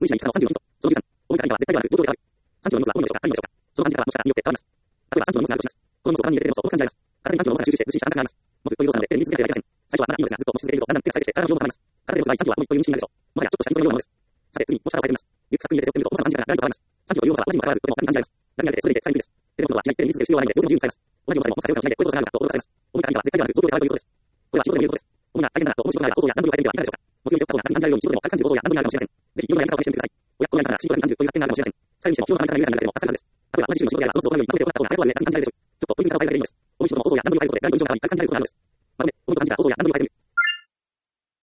無意識な生き方の34ヒント。その13、思いから意味は絶対ではなく、冒頭である。3キロの荷物は何のでしょうか、何のでしょうか。その感じ方はもしくはによって変わります。例えば3キロの荷物があるとします。この荷物を他に入れているとこう感じられます。体に3キロの重さが集中してずっしりした感覚があります。持つという動作なので手に水が出てはいけません。最初はまだいいのですが、ずっと持ち続けるとだんだん手が疲れてきて体の重量も高まります。体で持つ場合3キロは重いという認識になるでしょう。もはやちょっとした筋トレのようなものです。さて次に持ち方を変えてみます。リュックサックに入れて背負ってみると重さの感じ方が何と変わります。3キロという重さは同じにもかかわらずとても軽く感じられます。何が出てそれで使いにくいです。手で持つのはしない、手に水続ける必要はないので両手も自由に使います。同じ重さでも持つか背負うかしないでこういうことがあるんだと驚かされます。重いから意味は絶対ではなく状況で変わるということです。これは仕事でも言うことです。主な大変だなと思う仕事があれば行動や何度も変えてみてはいかがでしょうか。持つように背負った方が楽に感じられるように仕事でも軽く感じる行動や何度もあるかもしれません。ぜひいろんなやり方を試してみてください。親子のやり方が仕事に感じるという発見があるかもしれません。最後にしても日頃の考え方が見えない中でも助かるはずです。例えば同じ種類の仕事であれば一つをこのようにまとめて行った方が早く終わるように楽に感じられるでしょう。ちょっとポイントに方を変えるだけでいいのです。重い仕事も行動や何度も変えることでだいぶ印象が変わり感じられることがあるのです。まとめ、重いと感じた行動や何度も変えてみる。